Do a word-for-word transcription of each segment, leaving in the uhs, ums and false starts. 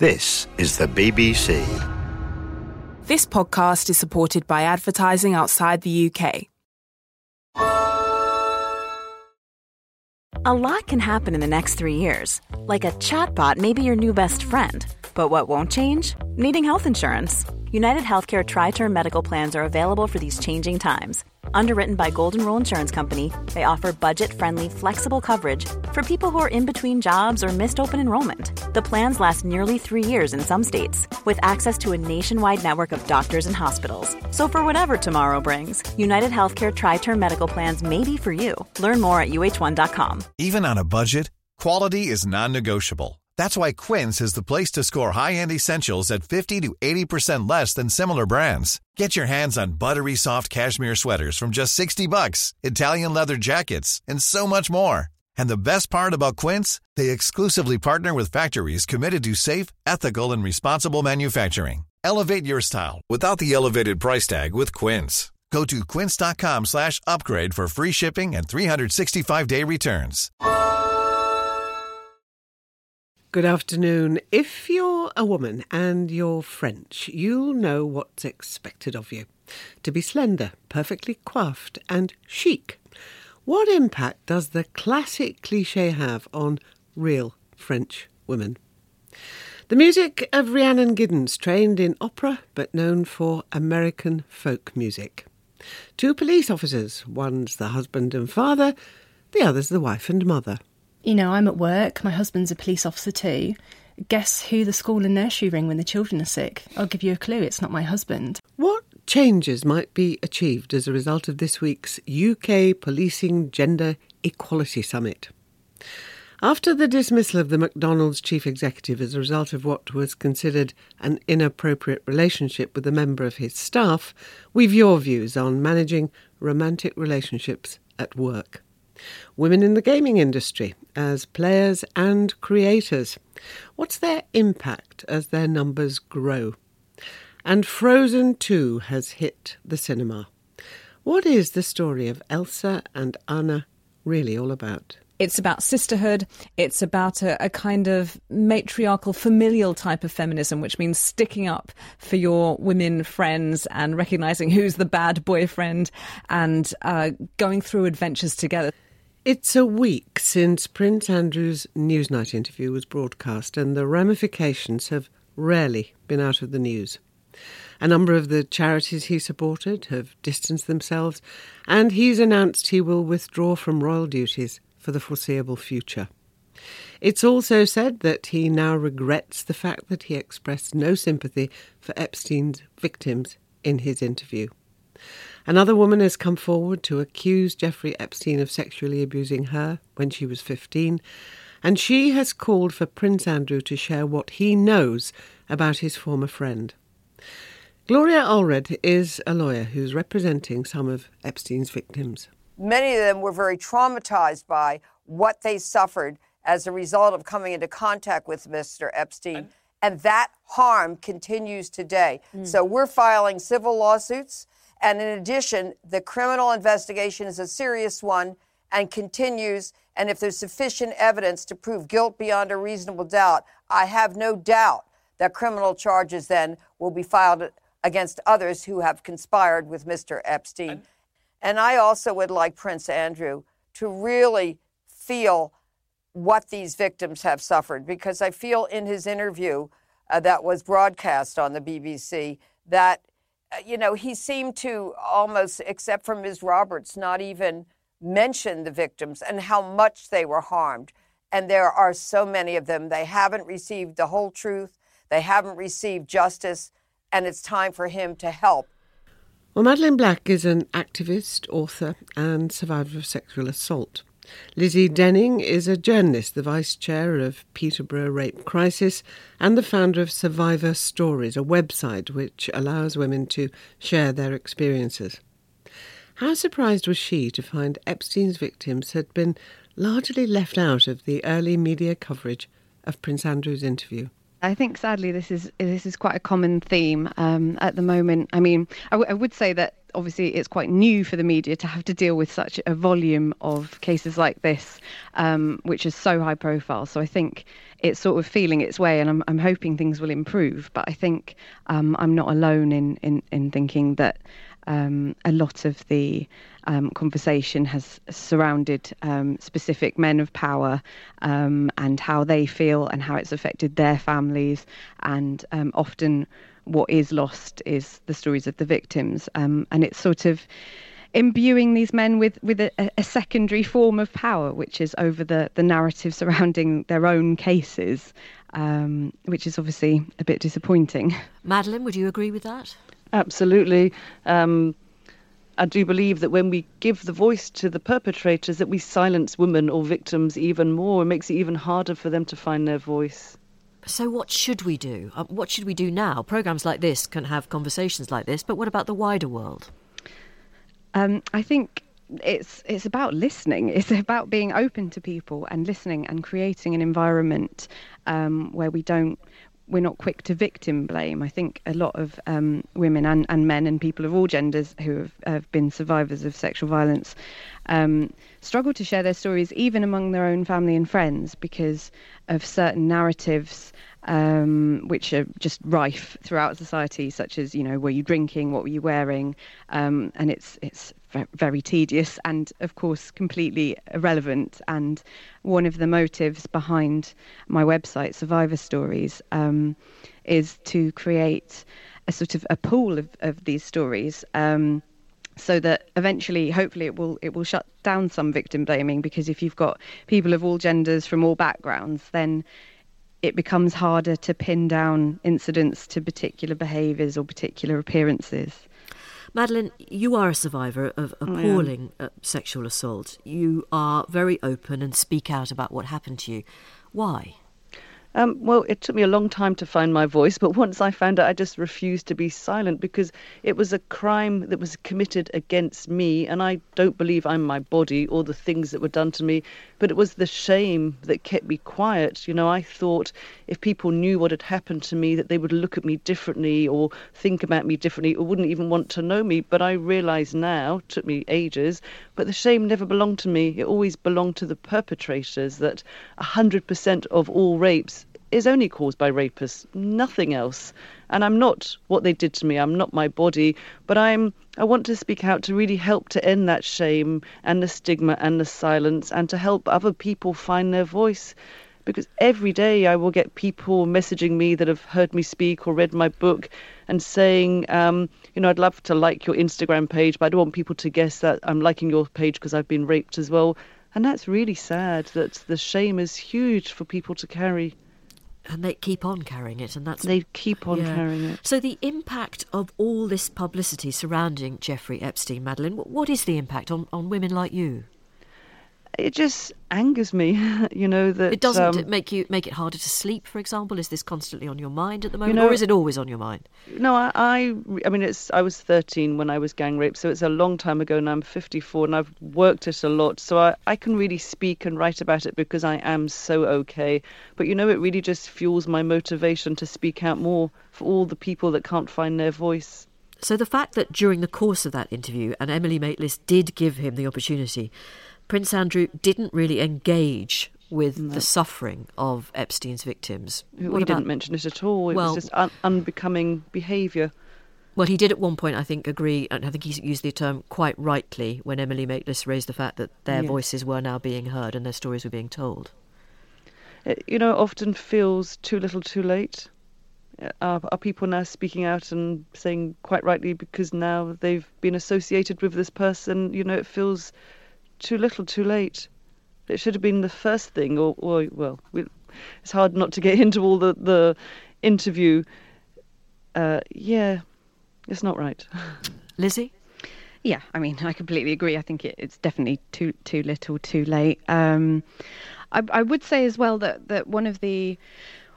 This is the B B C. This podcast is supported by advertising outside the U K. A lot can happen in the next three years. Like a chatbot may be your new best friend. But what won't change? Needing health insurance. United Healthcare Tri-Term Medical Plans are available for these changing times. Underwritten by Golden Rule Insurance Company, they offer budget-friendly, flexible coverage for people who are in between jobs or missed open enrollment. The plans last nearly three years in some states, with access to a nationwide network of doctors and hospitals. So for whatever tomorrow brings, United Healthcare Tri-Term Medical Plans may be for you. Learn more at U H one dot com. Even on a budget, quality is non-negotiable. That's why Quince is the place to score high-end essentials at fifty to eighty percent less than similar brands. Get your hands on buttery soft cashmere sweaters from just sixty bucks, Italian leather jackets, and so much more. And the best part about Quince, they exclusively partner with factories committed to safe, ethical, and responsible manufacturing. Elevate your style without the elevated price tag with Quince. Go to quince.com slash upgrade for free shipping and three sixty-five day returns. Good afternoon. If you're a woman and you're French, you'll know what's expected of you. To be slender, perfectly coiffed and chic. What impact does the classic cliché have on real French women? The music of Rhiannon Giddens, trained in opera but known for American folk music. Two police officers, one's the husband and father, the other's the wife and mother. You know, I'm at work, my husband's a police officer too. Guess who the school and nursery ring when the children are sick? I'll give you a clue, it's not my husband. What changes might be achieved as a result of this week's U K Policing Gender Equality Summit? After the dismissal of the McDonald's chief executive as a result of what was considered an inappropriate relationship with a member of his staff, we've your views on managing romantic relationships at work. Women in the gaming industry as players and creators. What's their impact as their numbers grow? And Frozen two has hit the cinema. What is the story of Elsa and Anna really all about? It's about sisterhood. It's about a, a kind of matriarchal, familial type of feminism, which means sticking up for your women friends and recognising who's the bad boyfriend and uh, going through adventures together. It's a week since Prince Andrew's Newsnight interview was broadcast, and the ramifications have rarely been out of the news. A number of the charities he supported have distanced themselves, and he's announced he will withdraw from royal duties for the foreseeable future. It's also said that he now regrets the fact that he expressed no sympathy for Epstein's victims in his interview. Another woman has come forward to accuse Jeffrey Epstein of sexually abusing her when she was fifteen, and she has called for Prince Andrew to share what he knows about his former friend. Gloria Allred is a lawyer who's representing some of Epstein's victims. Many of them were very traumatized by what they suffered as a result of coming into contact with Mister Epstein, and, and that harm continues today. Mm. So we're filing civil lawsuits. And in addition, the criminal investigation is a serious one and continues. And if there's sufficient evidence to prove guilt beyond a reasonable doubt, I have no doubt that criminal charges then will be filed against others who have conspired with Mister Epstein. And, and I also would like Prince Andrew to really feel what these victims have suffered, because I feel in his interview uh, that was broadcast on the B B C that you know, he seemed to almost, except for Miz Roberts, not even mention the victims and how much they were harmed. And there are so many of them. They haven't received the whole truth. They haven't received justice. And it's time for him to help. Well, Madeleine Black is an activist, author and survivor of sexual assault. Lizzie Denning is a journalist, the vice chair of Peterborough Rape Crisis and the founder of Survivor Stories, a website which allows women to share their experiences. How surprised was she to find Epstein's victims had been largely left out of the early media coverage of Prince Andrew's interview? I think sadly this is this is quite a common theme um, at the moment. I mean, I, w- I would say that obviously it's quite new for the media to have to deal with such a volume of cases like this, um, which is so high profile. So I think it's sort of feeling its way, and I'm I'm hoping things will improve. But I think um, I'm not alone in in, in thinking that um, a lot of the Um, conversation has surrounded um, specific men of power um, and how they feel and how it's affected their families. And um, often what is lost is the stories of the victims. Um, and it's sort of imbuing these men with, with a, a secondary form of power, which is over the, the narrative surrounding their own cases, um, which is obviously a bit disappointing. Madeleine, would you agree with that? Absolutely. Um I do believe that when we give the voice to the perpetrators, that we silence women or victims even more. It makes it even harder for them to find their voice. So what should we do? Uh, what should we do now? Programmes like this can have conversations like this, but what about the wider world? Um, I think it's it's about listening. It's about being open to people and listening and creating an environment um, where we don't we're not quick to victim blame. I think a lot of um, women and, and men and people of all genders who have, have been survivors of sexual violence um, struggle to share their stories even among their own family and friends because of certain narratives um, which are just rife throughout society, such as, you know, were you drinking, what were you wearing? Um, and it's it's very tedious and, of course, completely irrelevant. And one of the motives behind my website, Survivor Stories, um, is to create a sort of a pool of, of these stories um, so that eventually, hopefully, it will it will shut down some victim blaming, because if you've got people of all genders from all backgrounds, then it becomes harder to pin down incidents to particular behaviours or particular appearances. Madeleine, you are a survivor of appalling uh, sexual assault. You are very open and speak out about what happened to you. Why? Um, well, it took me a long time to find my voice, but once I found it, I just refused to be silent because it was a crime that was committed against me, and I don't believe I'm my body or the things that were done to me, but it was the shame that kept me quiet. You know, I thought if people knew what had happened to me, that they would look at me differently or think about me differently or wouldn't even want to know me. But I realise now, it took me ages, but the shame never belonged to me. It always belonged to the perpetrators, that one hundred percent of all rapes is only caused by rapists, nothing else. And I'm not what they did to me. I'm not my body, but I'm. I want to speak out to really help to end that shame and the stigma and the silence, and to help other people find their voice. Because every day I will get people messaging me that have heard me speak or read my book and saying, um, you know, I'd love to like your Instagram page, but I don't want people to guess that I'm liking your page because I've been raped as well. And that's really sad, that the shame is huge for people to carry. And they keep on carrying it, and that's... They keep on yeah. carrying it. So the impact of all this publicity surrounding Jeffrey Epstein, Madeleine, what is the impact on, on women like you? It just angers me, you know, that... It doesn't um, make you make it harder to sleep, for example? Is this constantly on your mind at the moment, you know, or is it always on your mind? No, I, I, I mean, it's. I was thirteen when I was gang raped, so it's a long time ago, and I'm fifty-four, and I've worked it a lot, so I, I can really speak and write about it because I am so okay. But, you know, it really just fuels my motivation to speak out more for all the people that can't find their voice. So the fact that during the course of that interview, and Emily Maitlis did give him the opportunity, Prince Andrew didn't really engage with no. the suffering of Epstein's victims. We what didn't about... mention it at all. It well, was just un- unbecoming behaviour. Well, he did at one point, I think, agree, and I think he used the term quite rightly when Emily Maitlis raised the fact that their yes. voices were now being heard and their stories were being told. It, you know, often feels too little too late. Are, are people now speaking out and saying quite rightly, because now they've been associated with this person, you know, it feels too little too late. It should have been the first thing, or, or well, we, it's hard not to get into all the, the interview. Uh, yeah, it's not right. Lizzie? Yeah, I mean, I completely agree. I think it, it's definitely too too little too late. Um, I, I would say as well that, that one of the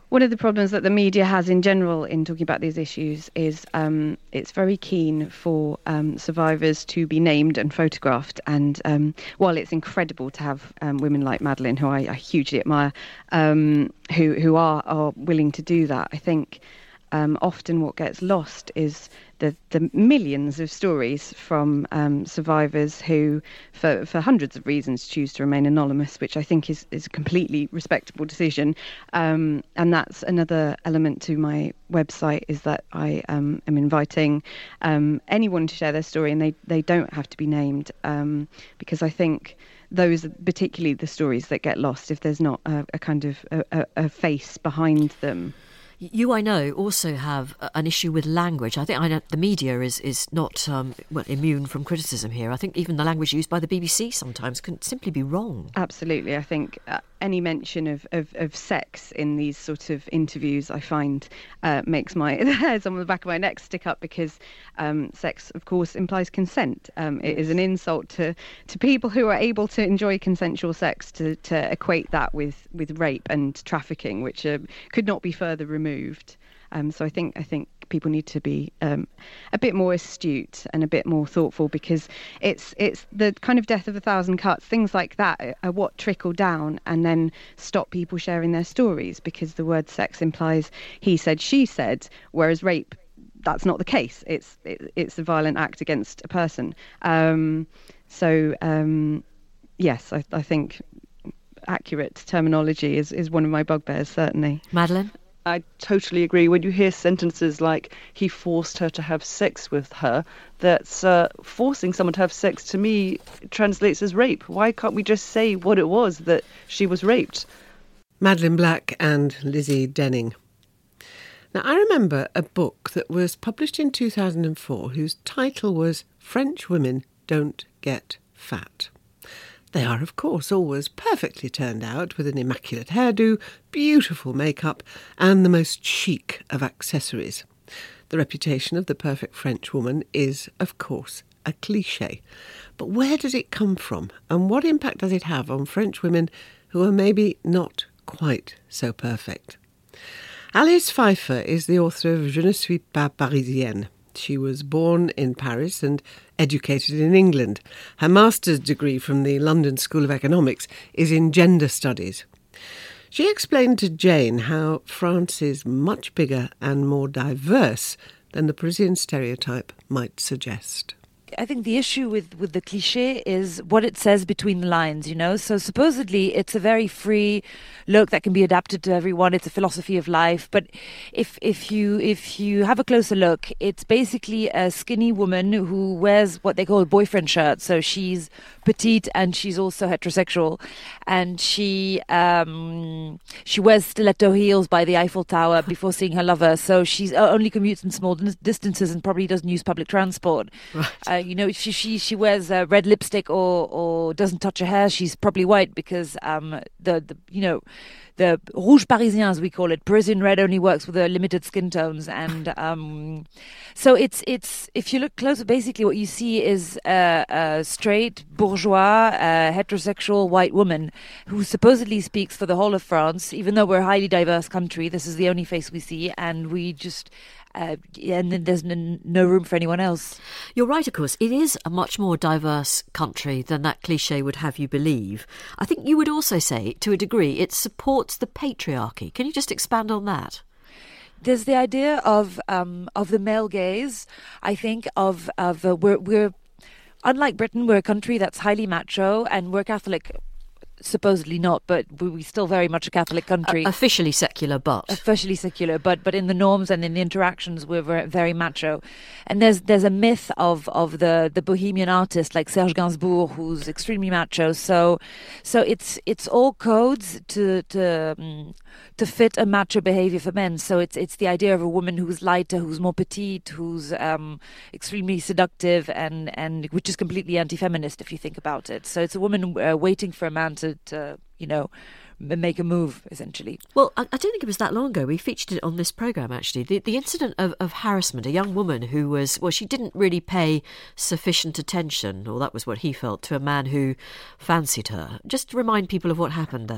One of the problems that the media has in general in talking about these issues is um, it's very keen for um, survivors to be named and photographed. And um, while it's incredible to have um, women like Madeleine, who I, I hugely admire, um, who who are are willing to do that, I think um, often what gets lost is the the millions of stories from um, survivors who, for, for hundreds of reasons, choose to remain anonymous, which I think is, is a completely respectable decision. Um, and that's another element to my website, is that I um, am inviting um, anyone to share their story, and they, they don't have to be named, um, because I think those are particularly the stories that get lost if there's not a, a kind of a, a face behind them. You, I know, also have an issue with language. I think I know the media is, is not um, well, immune from criticism here. I think even the language used by the B B C sometimes can simply be wrong. Absolutely. I think uh, any mention of, of, of sex in these sort of interviews, I find, uh, makes my the hairs on the back of my neck stick up, because um, sex, of course, implies consent. Um, it is an insult to, to people who are able to enjoy consensual sex to, to equate that with, with rape and trafficking, which uh, could not be further removed. Moved. Um, so I think I think people need to be um, a bit more astute and a bit more thoughtful, because it's it's the kind of death of a thousand cuts, things like that are what trickle down and then stop people sharing their stories, because the word sex implies he said, she said, whereas rape, that's not the case. It's it, it's a violent act against a person. Um, so um, yes, I, I think accurate terminology is, is one of my bugbears, certainly. Madeleine? I totally agree. When you hear sentences like he forced her to have sex with her, that's uh, forcing someone to have sex, to me, translates as rape. Why can't we just say what it was, that she was raped? Madeleine Black and Lizzie Denning. Now, I remember a book that was published in two thousand four whose title was French Women Don't Get Fat. They are, of course, always perfectly turned out with an immaculate hairdo, beautiful makeup, and the most chic of accessories. The reputation of the perfect French woman is, of course, a cliché. But where does it come from, and what impact does it have on French women who are maybe not quite so perfect? Alice Pfeiffer is the author of Je ne suis pas parisienne. She was born in Paris and educated in England. Her master's degree from the London School of Economics is in gender studies. She explained to Jane how France is much bigger and more diverse than the Parisian stereotype might suggest. I think the issue with, with the cliché is what it says between the lines, you know? So supposedly it's a very free look that can be adapted to everyone. It's a philosophy of life. But if if you if you have a closer look, it's basically a skinny woman who wears what they call a boyfriend shirt. So she's petite and she's also heterosexual. And she um, she wears stiletto heels by the Eiffel Tower before seeing her lover. So she only commutes in small distances and probably doesn't use public transport. Right. Uh, you know, if she she, she wears uh, red lipstick or, or doesn't touch her hair, she's probably white, because um, the, the you know the rouge parisien, as we call it, Parisian red only works with a limited skin tones, and um, so it's it's if you look closer, basically what you see is a, a straight bourgeois, uh, heterosexual white woman who supposedly speaks for the whole of France. Even though we're a highly diverse country, this is the only face we see, and we just. Uh, and then there's n- no room for anyone else. You're right, of course. It is a much more diverse country than that cliché would have you believe. I think you would also say, to a degree, it supports the patriarchy. Can you just expand on that? There's the idea of um, of the male gaze. I think of of uh, we're we're unlike Britain. We're a country that's highly macho, and we're Catholic. Supposedly not, but we're still very much a Catholic country. Uh, officially secular, but officially secular, but but in the norms and in the interactions, we're very, very macho. And there's there's a myth of of the, the bohemian artist like Serge Gainsbourg, who's extremely macho. So so it's it's all codes to to um, to fit a macho behavior for men. So it's it's the idea of a woman who's lighter, who's more petite, who's um, extremely seductive, and and which is completely anti-feminist if you think about it. So it's a woman uh, waiting for a man to. To, you know, make a move, essentially. Well, I, I don't think it was that long ago. We featured it on this programme, actually. The, the incident of, of harassment, a young woman who was, well, she didn't really pay sufficient attention, or that was what he felt, to a man who fancied her. Just to remind people of what happened there.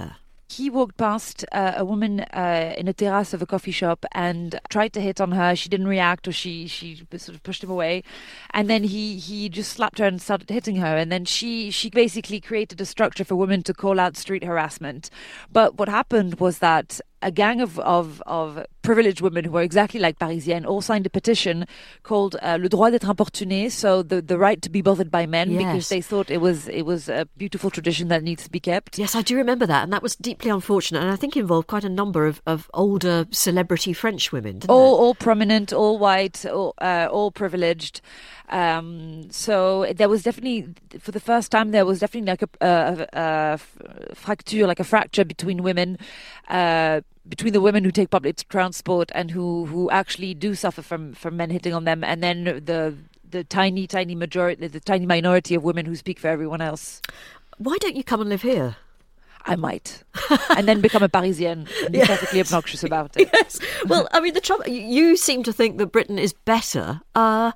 He walked past uh, a woman uh, in a terrace of a coffee shop and tried to hit on her. She didn't react, or she she sort of pushed him away, and then he he just slapped her and started hitting her. And then she she basically created a structure for women to call out street harassment. But what happened was that a gang of, of, of privileged women who were exactly like Parisienne all signed a petition called uh, Le droit d'être importuné, so the, the right to be bothered by men, yes. because they thought it was it was a beautiful tradition that needs to be kept. Yes, I do remember that, and that was deeply unfortunate, and I think involved quite a number of, of older celebrity French women, didn't all, it? All prominent, all white, all, uh, all privileged. Um, so there was definitely, for the first time, there was definitely like a, a, a fracture, like a fracture between women, uh, between the women who take public transport and who, who actually do suffer from, from men hitting on them, and then the the tiny, tiny majority, the tiny minority of women who speak for everyone else. Why don't you come and live here? I might, and then become a Parisienne and be yes. perfectly obnoxious about it. Yes. Well, I mean, the trouble. You seem to think that Britain is better. Uh,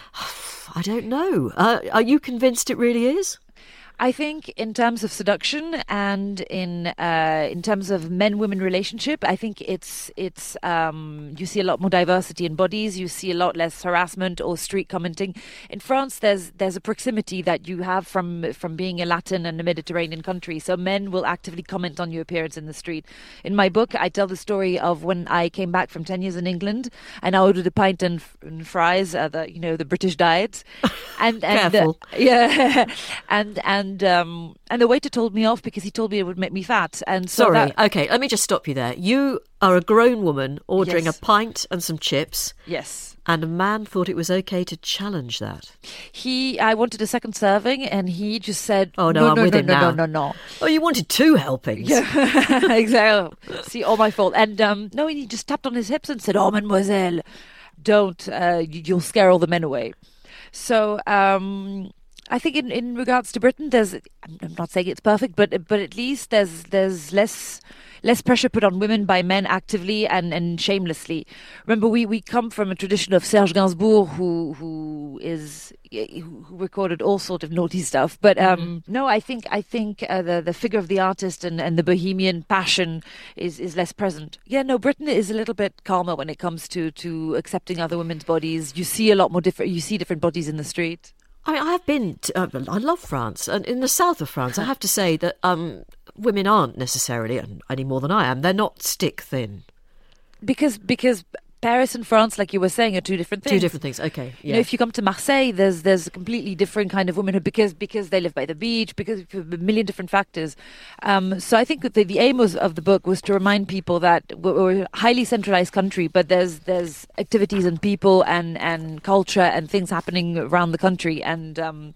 I don't know. Uh, are you convinced it really is? I think in terms of seduction and in uh, in terms of men-women relationship, I think it's it's um, you see a lot more diversity in bodies. You see a lot less harassment or street commenting. In France, there's there's a proximity that you have from from being a Latin and a Mediterranean country. So men will actively comment on your appearance in the street. In my book, I tell the story of when I came back from ten years in England and I ordered a pint and, and fries, uh, the you know the British diet, and and Careful. Uh, yeah, and and. And um, and the waiter told me off because he told me it would make me fat. And so Sorry, that, okay, let me just stop you there. You are a grown woman ordering Yes. a pint and some chips. Yes. And a man thought it was okay to challenge that. He, I wanted a second serving, and he just said, "Oh no, no, I'm no, with no, him no, now." No, no, no. Oh, you wanted two helpings. Yeah, exactly. See, all my fault. And um, no, he just tapped on his hips and said, "Oh, mademoiselle, don't. Uh, you'll scare all the men away." So. Um, I think in, in regards to Britain, there's I'm not saying it's perfect, but but at least there's there's less less pressure put on women by men actively and, and shamelessly. Remember, we, we come from a tradition of Serge Gainsbourg, who who is who recorded all sort of naughty stuff. But um, mm-hmm. no, I think I think uh, the the figure of the artist and, and the bohemian passion is, is less present. Yeah, no, Britain is a little bit calmer when it comes to, to accepting other women's bodies. You see a lot more different. You see different bodies in the street. I mean, I have been. To, uh, I love France, and in the south of France, I have to say that um, women aren't necessarily any more than I am. They're not stick thin. Because because Paris and France, like you were saying, are two different things. Two different things. Okay. Yeah. You know, if you come to Marseille, there's there's a completely different kind of womanhood because because they live by the beach, because of a million different factors. Um, so I think that the, the aim was, of the book was to remind people that we're a highly centralized country, but there's there's activities and people and, and culture and things happening around the country, and um,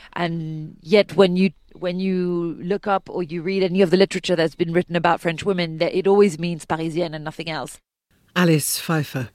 and yet when you when you look up or you read any of the literature that's been written about French women, it always means Parisienne and nothing else. Alice Pfeiffer.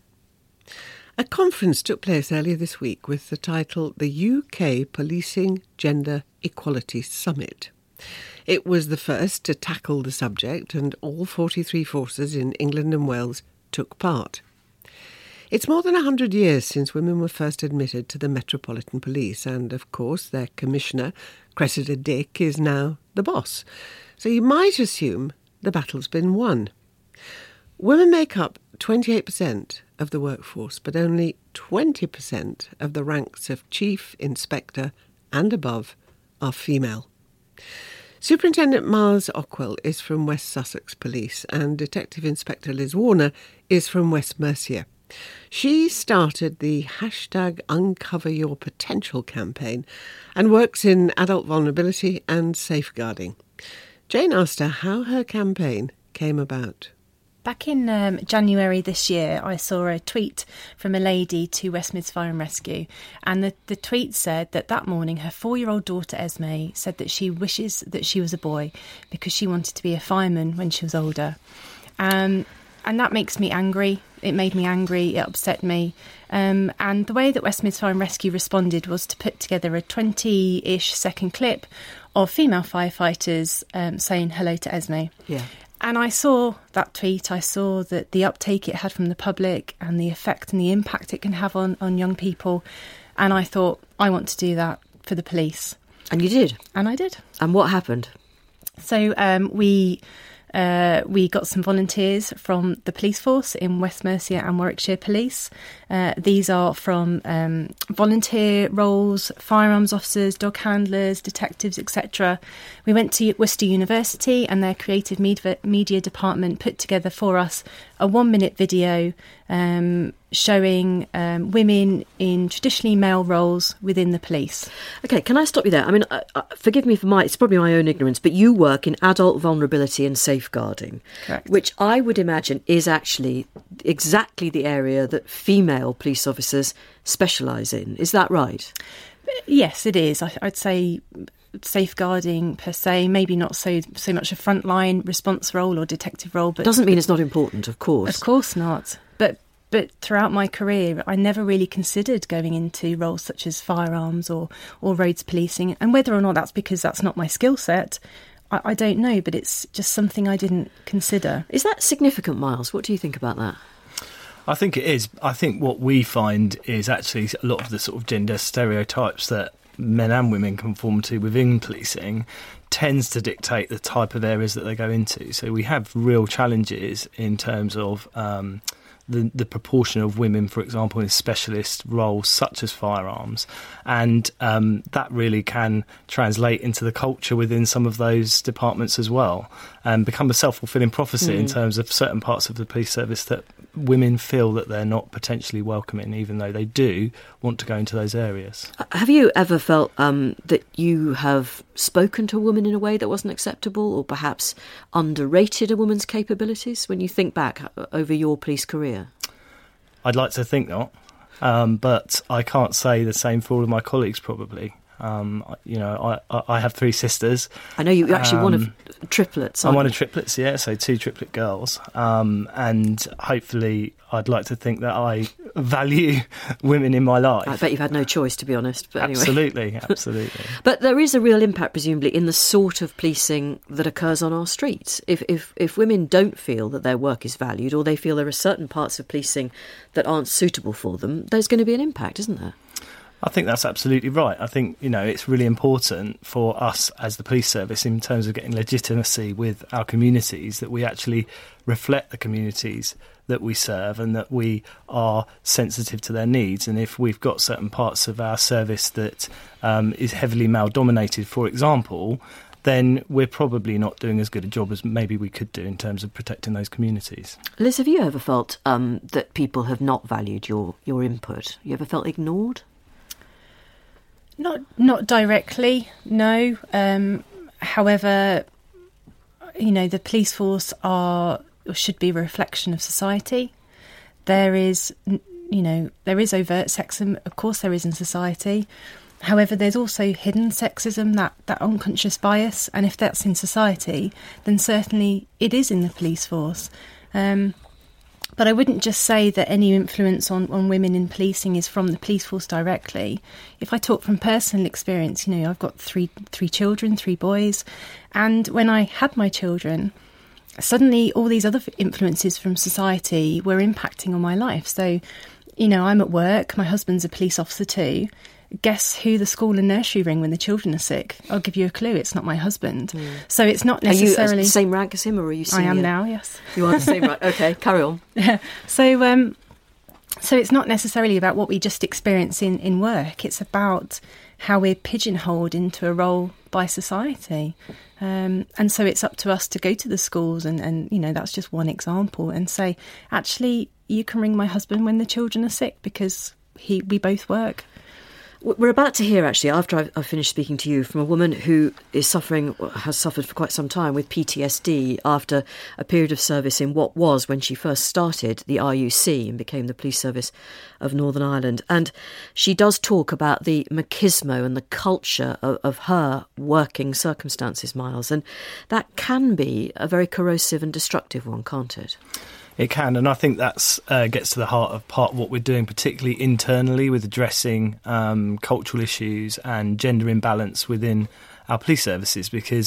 A conference took place earlier this week with the title The U K Policing Gender Equality Summit. It was the first to tackle the subject, and all forty-three forces in England and Wales took part. It's more than one hundred years since women were first admitted to the Metropolitan Police, and of course their commissioner, Cressida Dick, is now the boss. So you might assume the battle's been won. Women make up twenty-eight percent of the workforce, but only twenty percent of the ranks of chief, inspector and above are female. Superintendent Miles Ockwell is from West Sussex Police, and Detective Inspector Liz Warner is from West Mercia. She started the hashtag Uncover Your Potential campaign and works in adult vulnerability and safeguarding. Jane asked her how her campaign came about. Back in um, January this year, I saw a tweet from a lady to West Mids Fire and Rescue, and the, the tweet said that that morning her four-year-old daughter Esme said that she wishes that she was a boy because she wanted to be a fireman when she was older. Um, and that makes me angry. It made me angry. It upset me. Um, and the way that West Mids Fire and Rescue responded was to put together a twenty-ish second clip of female firefighters um, saying hello to Esme. Yeah. And I saw that tweet, I saw that the uptake it had from the public and the effect and the impact it can have on, on young people. And I thought, I want to do that for the police. And you did? And I did. And what happened? So um, we Uh, we got some volunteers from the police force in West Mercia and Warwickshire Police. Uh, these are from um, volunteer roles, firearms officers, dog handlers, detectives, et cetera. We went to Worcester University, and their creative media, media department put together for us a one-minute video um, showing um, women in traditionally male roles within the police. OK, can I stop you there? I mean, uh, uh, forgive me for my, it's probably my own ignorance, but you work in adult vulnerability and safeguarding, Correct. Which I would imagine is actually exactly the area that female police officers specialise in. Is that right? Yes, it is. I, I'd say safeguarding per se, maybe not so so much a frontline response role or detective role, but doesn't mean it's not important, of course. Of course not. But but throughout my career, I never really considered going into roles such as firearms or or roads policing, and whether or not that's because that's not my skill set, I, I don't know. But it's just something I didn't consider. Is that significant, Miles? What do you think about that? I think it is. I think what we find is actually a lot of the sort of gender stereotypes that men and women conform to within policing tends to dictate the type of areas that they go into. So we have real challenges in terms of um, the, the proportion of women, for example, in specialist roles such as firearms. And um, that really can translate into the culture within some of those departments as well, and become a self-fulfilling prophecy mm. in terms of certain parts of the police service that women feel that they're not potentially welcome in, even though they do want to go into those areas. Have you ever felt um, that you have spoken to a woman in a way that wasn't acceptable, or perhaps underrated a woman's capabilities when you think back over your police career? I'd like to think not, um, but I can't say the same for all of my colleagues probably. Um, you know, I, I have three sisters. I know you're actually um, one of triplets. I'm you? one of triplets, yeah, so two triplet girls. Um, and hopefully I'd like to think that I value women in my life. I bet you've had no choice, to be honest. But anyway. Absolutely, absolutely. But there is a real impact, presumably, in the sort of policing that occurs on our streets. If, if, if women don't feel that their work is valued, or they feel there are certain parts of policing that aren't suitable for them, there's going to be an impact, isn't there? I think that's absolutely right. I think, you know, it's really important for us as the police service in terms of getting legitimacy with our communities that we actually reflect the communities that we serve and that we are sensitive to their needs. And if we've got certain parts of our service that um, is heavily male-dominated, for example, then we're probably not doing as good a job as maybe we could do in terms of protecting those communities. Liz, have you ever felt um, that people have not valued your, your input? You ever felt ignored? Not not directly, no. Um, however, you know, the police force are or should be a reflection of society. There is, you know, there is overt sexism, of course there is in society. However, there's also hidden sexism, that, that unconscious bias, and if that's in society, then certainly it is in the police force. Um, But I wouldn't just say that any influence on, on women in policing is from the police force directly. If I talk from personal experience, you know, I've got three three children, three boys, and when I had my children, suddenly all these other influences from society were impacting on my life. So, you know, I'm at work, my husband's a police officer too. Guess who the school and nursery ring when the children are sick? I'll give you a clue, it's not my husband. Mm. So it's not necessarily... Are you the same rank as him, or are you senior? I am now, yes. You are the same rank, OK, carry on. so um, so it's not necessarily about what we just experience in, in work, it's about how we're pigeonholed into a role by society. Um, and so it's up to us to go to the schools and, and, you know, that's just one example, and say, actually, you can ring my husband when the children are sick because he we both work. We're about to hear, actually, after I've, I've finished speaking to you, from a woman who is suffering, has suffered for quite some time with P T S D after a period of service in what was, when she first started, the R U C and became the Police Service of Northern Ireland. And she does talk about the machismo and the culture of, of her working circumstances, Miles. And that can be a very corrosive and destructive one, can't it? It can, and I think that uh, gets to the heart of part of what we're doing, particularly internally with addressing um, cultural issues and gender imbalance within our police services, because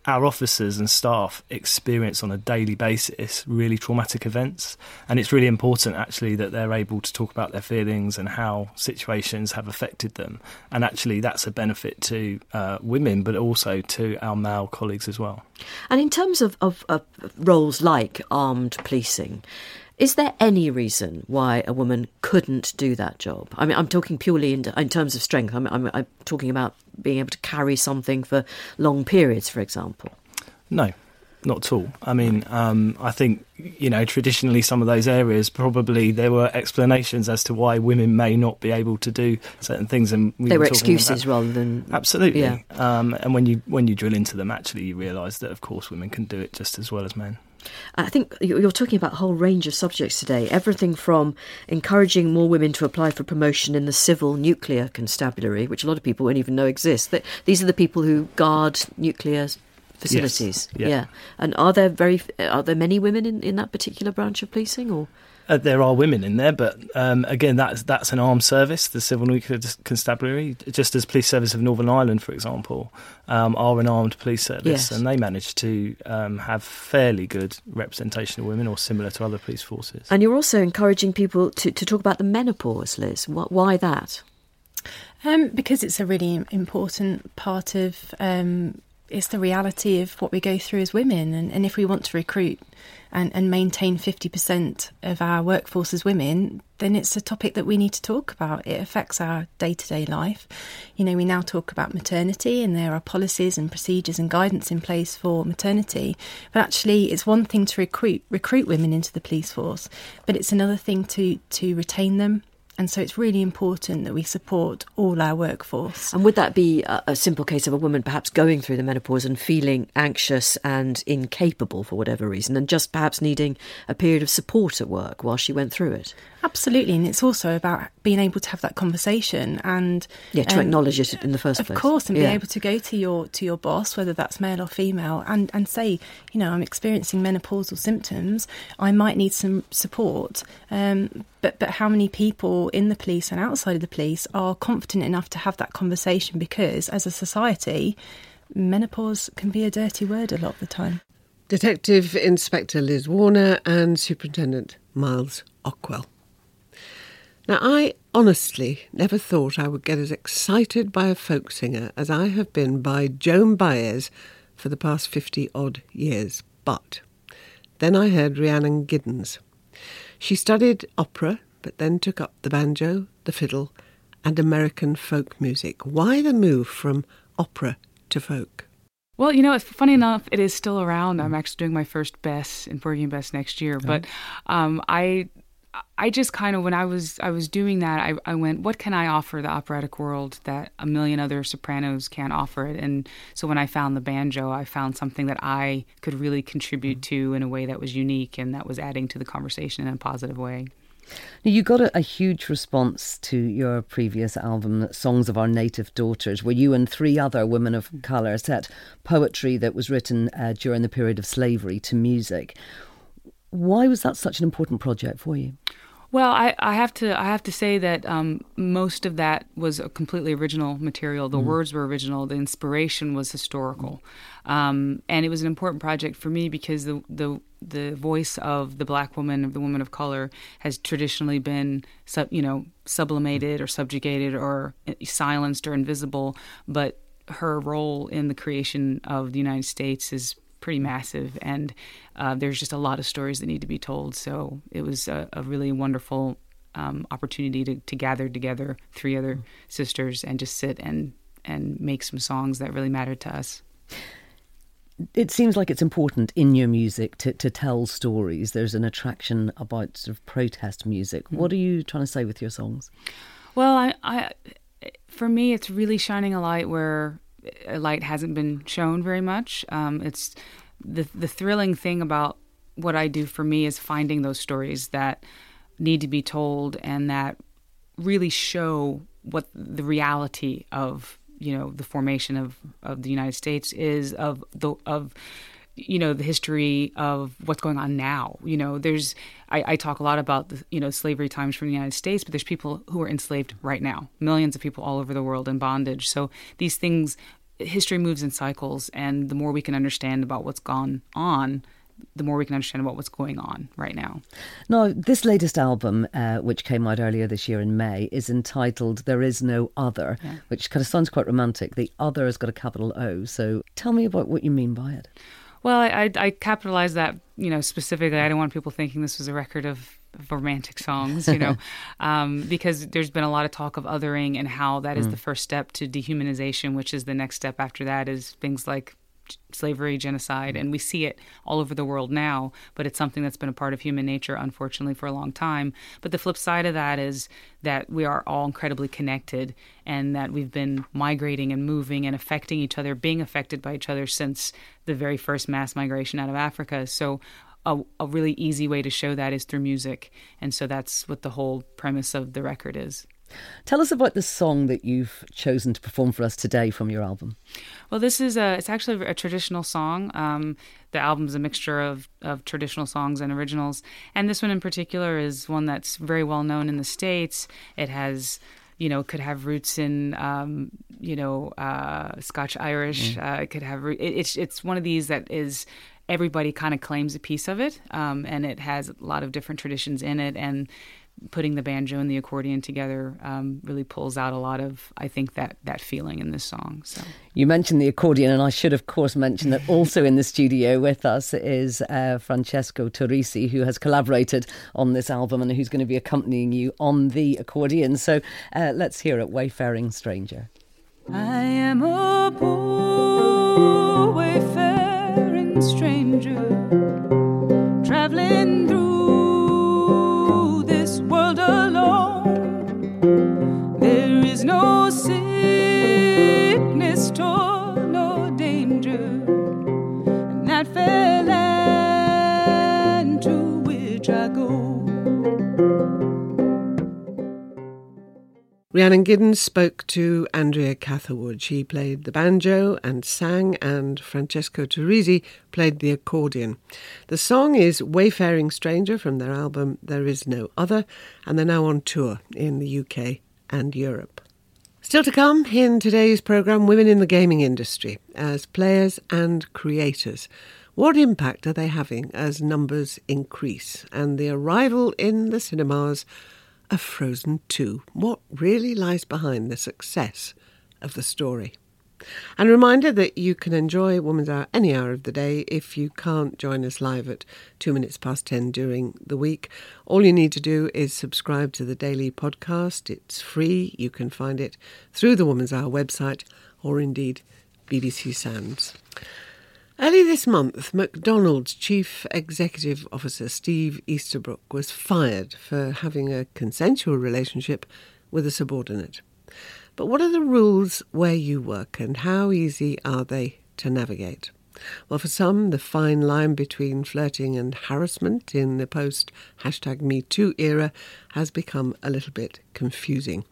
our officers and staff experience on a daily basis really traumatic events, and it's really important actually that they're able to talk about their feelings and how situations have affected them, and actually that's a benefit to uh, women but also to our male colleagues as well. And in terms of, of, of roles like armed policing, is there any reason why a woman couldn't do that job? I mean, I'm talking purely in, in terms of strength. I'm, I'm, I'm talking about being able to carry something for long periods, for example. No, not at all. I mean, um, I think, you know, traditionally some of those areas, probably there were explanations as to why women may not be able to do certain things. And we they were, were excuses about, rather than... Absolutely. Yeah. Um, and when you, when you drill into them, actually, you realise that, of course, women can do it just as well as men. I think you're talking about a whole range of subjects today, everything from encouraging more women to apply for promotion in the civil nuclear constabulary, which a lot of people won't even know exists. These are the people who guard nuclear facilities. Yes. Yeah. yeah. And are there very are there many women in, in that particular branch of policing, or? Uh, there are women in there, but um, again, that's that's an armed service, the Civil Nuclear Constabulary, just as Police Service of Northern Ireland, for example, um, are an armed police service, yes. and they manage to um, have fairly good representation of women, or similar to other police forces. And you're also encouraging people to, to talk about the menopause, Liz. Why that? Um, because it's a really important part of... Um, it's the reality of what we go through as women, and, and if we want to recruit and, and maintain fifty percent of our workforce as women, then it's a topic that we need to talk about. It affects our day-to-day life. You know, we now talk about maternity, and there are policies and procedures and guidance in place for maternity, but actually it's one thing to recruit recruit women into the police force, but it's another thing to to retain them. And so it's really important that we support all our workforce. And would that be a, a simple case of a woman perhaps going through the menopause and feeling anxious and incapable for whatever reason, and just perhaps needing a period of support at work while she went through it? Absolutely. And it's also about being able to have that conversation and... Yeah, to um, acknowledge it in the first of place. Of course, and yeah. be able to go to your to your boss, whether that's male or female, and, and say, you know, I'm experiencing menopausal symptoms, I might need some support. Um, but, but how many people in the police and outside of the police are confident enough to have that conversation? Because as a society, menopause can be a dirty word a lot of the time. Detective Inspector Liz Warner and Superintendent Miles Ockwell. Now, I honestly never thought I would get as excited by a folk singer as I have been by Joan Baez for the past fifty-odd years. But then I heard Rhiannon Giddens. She studied opera, but then took up the banjo, the fiddle, and American folk music. Why the move from opera to folk? Well, you know, it's funny enough, it is still around. I'm actually doing my first Bess in Porgy and Bess next year. Oh. But um, I... I just kind of, when I was I was doing that, I, I went, what can I offer the operatic world that a million other sopranos can't offer it? And so when I found the banjo, I found something that I could really contribute to in a way that was unique and that was adding to the conversation in a positive way. Now, you got a, a huge response to your previous album, Songs of Our Native Daughters, where you and three other women of colour set poetry that was written uh, during the period of slavery to music. Why was that such an important project for you? Well, I, I have to I have to say that um, most of that was a completely original material. The mm. words were original. The inspiration was historical, um, and it was an important project for me because the the the voice of the Black woman, of the woman of color, has traditionally been sub, you know sublimated or subjugated or silenced or invisible. But her role in the creation of the United States is pretty massive, and uh, there's just a lot of stories that need to be told. So it was a, a really wonderful um, opportunity to, to gather together three other sisters and just sit and and make some songs that really mattered to us. It seems like it's important in your music to, to tell stories. There's an attraction about sort of protest music. Mm-hmm. What are you trying to say with your songs? Well, I, I for me, it's really shining a light where a light hasn't been shown very much. Um, it's the the thrilling thing about what I do for me is finding those stories that need to be told and that really show what the reality of, you know, the formation of, of the United States is, of the of you know the history of what's going on now. You know, there's I, I talk a lot about the, you know slavery times from the United States, but there's people who are enslaved right now, millions of people all over the world in bondage. So these things, history moves in cycles, and the more we can understand about what's gone on, the more we can understand about what's going on right now. Now, this latest album, uh, which came out earlier this year in May, is entitled There Is No Other, yeah. which kind of sounds quite romantic. The other has got a capital O. So tell me about what you mean by it. Well, I, I, I capitalized that, you know, specifically. I didn't want people thinking this was a record of, of romantic songs, you know, um, because there's been a lot of talk of othering and how that is mm. the first step to dehumanization, which is the next step after that is things like slavery, genocide, and we see it all over the world now, but it's something that's been a part of human nature, unfortunately, for a long time. But the flip side of that is that we are all incredibly connected, and that we've been migrating and moving and affecting each other, being affected by each other since the very first mass migration out of Africa. So a, a really easy way to show that is through music, and so that's what the whole premise of the record is. Tell us about the song that you've chosen to perform for us today from your album. Well, this is a, it's actually a traditional song. Um, the album's a mixture of, of traditional songs and originals. And this one in particular is one that's very well known in the States. It has, you know, could have roots in, um, you know, uh, Scotch-Irish. Mm. Uh, it could have, it, it's, it's one of these that is, everybody kind of claims a piece of it. Um, and it has a lot of different traditions in it. And putting the banjo and the accordion together um, really pulls out a lot of, I think, that that feeling in this song. So you mentioned the accordion, and I should, of course, mention that also in the studio with us is uh, Francesco Turrisi, who has collaborated on this album and who's going to be accompanying you on the accordion. So uh, let's hear it, Wayfaring Stranger. I am a poor wayfaring stranger, travelling through world alone. There is no sickness, toil, no danger in that fair land to which I go. Rhiannon Giddens spoke to Andrea Catherwood. She played the banjo and sang, and Francesco Turrisi played the accordion. The song is Wayfaring Stranger from their album There Is No Other, and they're now on tour in the U K and Europe. Still to come in today's programme, women in the gaming industry as players and creators. What impact are they having as numbers increase? And the arrival in the cinemas of Frozen two. What really lies behind the success of the story? And a reminder that you can enjoy Woman's Hour any hour of the day if you can't join us live at two minutes past ten during the week. All you need to do is subscribe to the daily podcast. It's free. You can find it through the Woman's Hour website or indeed B B C Sounds. Early this month, McDonald's Chief Executive Officer Steve Easterbrook was fired for having a consensual relationship with a subordinate. But what are the rules where you work, and how easy are they to navigate? Well, for some, the fine line between flirting and harassment in the post hashtag Me Too era has become a little bit confusing.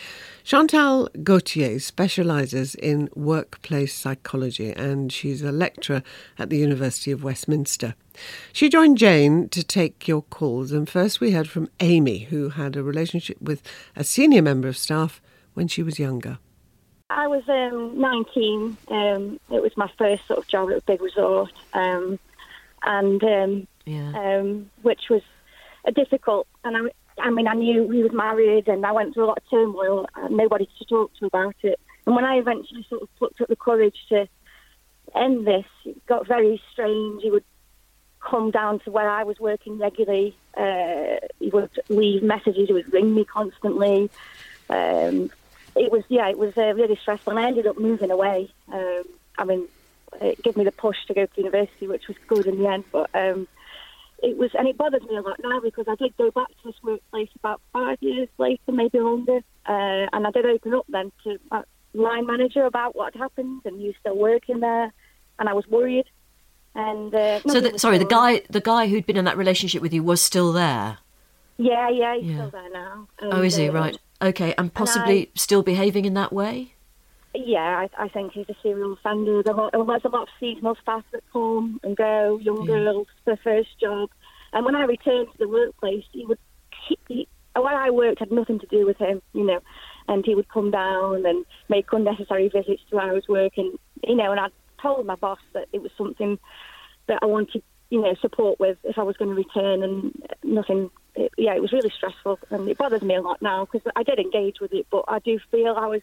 Chantal Gauthier specialises in workplace psychology, and she's a lecturer at the University of Westminster. She joined Jane to take your calls, and first we heard from Amy, who had a relationship with a senior member of staff when she was younger. I was um, nineteen. Um, it was my first sort of job at a big resort, um, and um, yeah. um, which was a difficult. And I, I mean, I knew he was married, and I went through a lot of turmoil, and nobody to talk to about it. And when I eventually sort of plucked up the courage to end this, it got very strange. He would come down to where I was working regularly. Uh, he would leave messages. He would ring me constantly. Um, It was, yeah, it was uh, really stressful, and I ended up moving away. Um, I mean, it gave me the push to go to university, which was good in the end, but um, it was, and it bothers me a lot now because I did go back to this workplace about five years later, maybe longer, uh, and I did open up then to my line manager about what had happened, and he was still working there, and I was worried. And uh, so, the, sorry, the guy, the guy who'd been in that relationship with you was still there. Yeah, yeah, he's yeah. still there now. And, oh, is he? uh, Right. Okay, and possibly and I, still behaving in that way? Yeah, I, I think he's a serial offender. There's a lot of seasonal staff that come and go, young yeah. girls, their first job. And when I returned to the workplace, he would, he, he, where I worked had nothing to do with him, you know. and he would come down and make unnecessary visits to where I was working, you know, and I told my boss that it was something that I wanted, you know, support with if I was going to return, and nothing, it, yeah, it was really stressful, and it bothers me a lot now because I did engage with it, but I do feel I was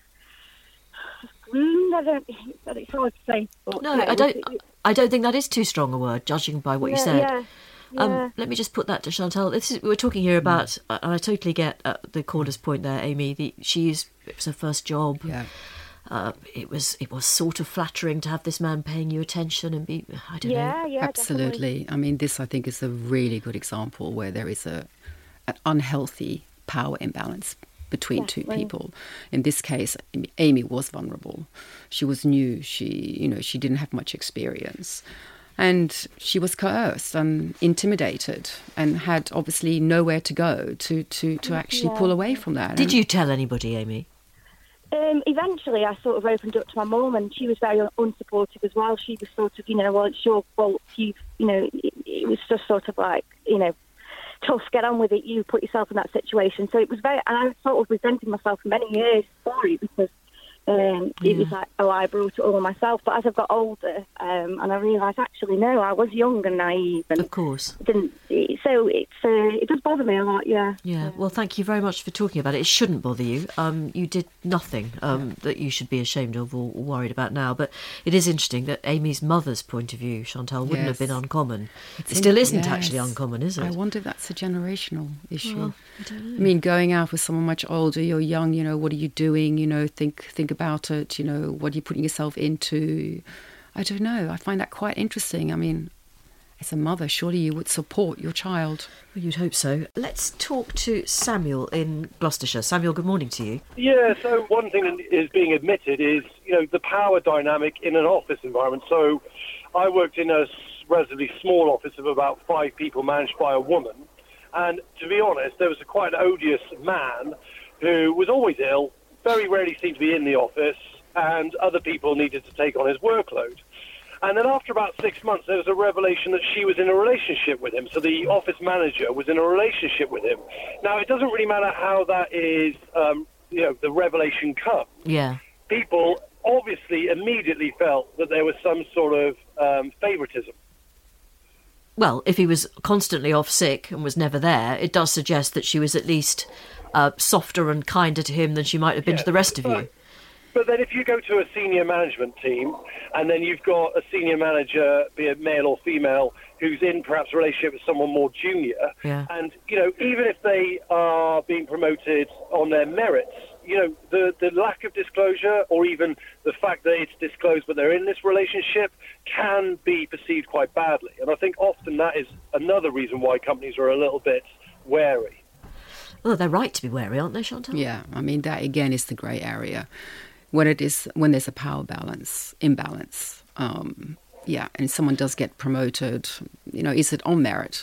groomed. I don't, it's hard to say. But, no, yeah, I don't. it, it, I don't think that is too strong a word, judging by what yeah, you said. Yeah. Yeah. Um, let me just put that to Chantal. This is, we're talking here about, mm. uh, and I totally get uh, the caller's point there, Amy. The, she's it was her first job. Yeah. Uh, it was it was sort of flattering to have this man paying you attention and be. I don't yeah, know. Yeah, absolutely. Definitely. I mean, this I think is a really good example where there is a an unhealthy power imbalance between Definitely. two people. In this case, Amy was vulnerable. She was new. She, you know, she didn't have much experience. And she was coerced and intimidated and had obviously nowhere to go to, to, to actually yeah. pull away from that. Did you tell anybody, Amy? Um, eventually, I sort of opened up to my mum, and she was very un- unsupportive as well. She was sort of, you know, well, it's your fault. You, you know, it, it was just sort of like, you know, tough, get on with it. You put yourself in that situation. So it was very, and I sort of resented myself for many years for it because Um, yeah. It was like, oh, I brought it all on myself. But as I've got older, um, and I realised, actually, no, I was young and naive. And of course. Didn't, so it's, uh, it does bother me a lot, yeah. yeah. Yeah, well, thank you very much for talking about it. It shouldn't bother you. Um, you did nothing um, that you should be ashamed of or worried about now. But it is interesting that Amy's mother's point of view, Chantal, wouldn't yes. have been uncommon. It's it still in, isn't yes. actually uncommon, is it? I wonder if that's a generational issue. Well, I don't know. I mean, going out with someone much older, you're young, you know, what are you doing? You know, think think about it, you know, what are you putting yourself into? I don't know. I find that quite interesting. I mean, as a mother, surely you would support your child. Well, you'd hope so. Let's talk to Samuel in Gloucestershire. Samuel, good morning to you. Yeah, so one thing that is being admitted is, you know, the power dynamic in an office environment. So I worked in a relatively small office of about five people managed by a woman. And to be honest, there was a quite odious man who was always ill, very rarely seemed to be in the office, and other people needed to take on his workload. And then after about six months, there was a revelation that she was in a relationship with him. So the office manager was in a relationship with him. Now, it doesn't really matter how that is, um, you know, the revelation comes. Yeah. People obviously immediately felt that there was some sort of um, favouritism. Well, if he was constantly off sick and was never there, it does suggest that she was at least uh, softer and kinder to him than she might have been yeah, to the rest of but, you. But then if you go to a senior management team and then you've got a senior manager, be it male or female, who's in perhaps a relationship with someone more junior, yeah. and, you know, even if they are being promoted on their merits, you know, the, the lack of disclosure or even the fact that it's disclosed but they're in this relationship can be perceived quite badly. And I think often that is another reason why companies are a little bit wary. Well, they're right to be wary, aren't they, Chantal? Yeah, I mean, that again is the grey area. When it is, when there's a power balance, imbalance, um, yeah, and someone does get promoted, you know, is it on merit?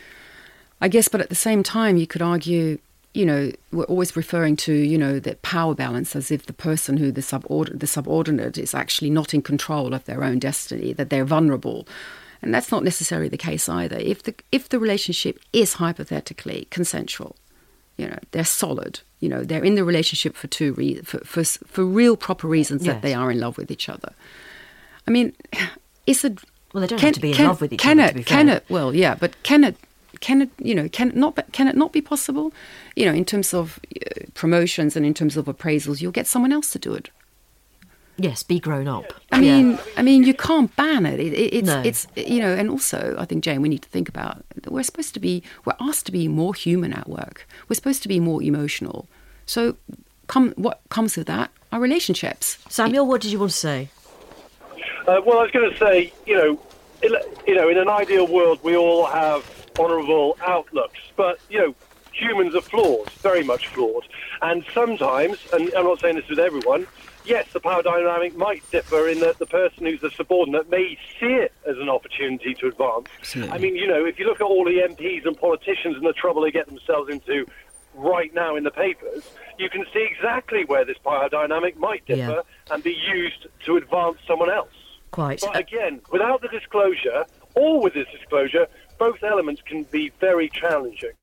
I guess, but at the same time, you could argue, you know, we're always referring to, you know, that power balance as if the person who the subordinate, the subordinate is actually not in control of their own destiny, that they're vulnerable. And that's not necessarily the case either. If the if the relationship is hypothetically consensual, you know, they're solid, you know, they're in the relationship for two re- for, for for real proper reasons yes. that they are in love with each other. I mean, is it? Well, they don't can, have to be in can, love with each can other. It, to be can fair. it? Well, yeah, but can it? Can it? You know, can it not? Can it not be possible? You know, in terms of uh, promotions and in terms of appraisals, you'll get someone else to do it. Yes, be grown up. I yeah. mean, I mean, you can't ban it. it, it it's, no. it's, you know, and also, I think, Jane, we need to think about that we're supposed to be, we're asked to be more human at work. We're supposed to be more emotional. So, come, what comes with that are relationships. Samuel, what did you want to say? Uh, well, I was going to say, you know, in, you know, in an ideal world, we all have honourable outlooks, but you know, humans are flawed, very much flawed, and sometimes, and I'm not saying this with everyone. Yes, the power dynamic might differ in that the person who's the subordinate may see it as an opportunity to advance. Absolutely. I mean, you know, if you look at all the M Ps and politicians and the trouble they get themselves into right now in the papers, you can see exactly where this power dynamic might differ yeah. and be used to advance someone else. Quite. But again, without the disclosure, or with this disclosure, both elements can be very challenging.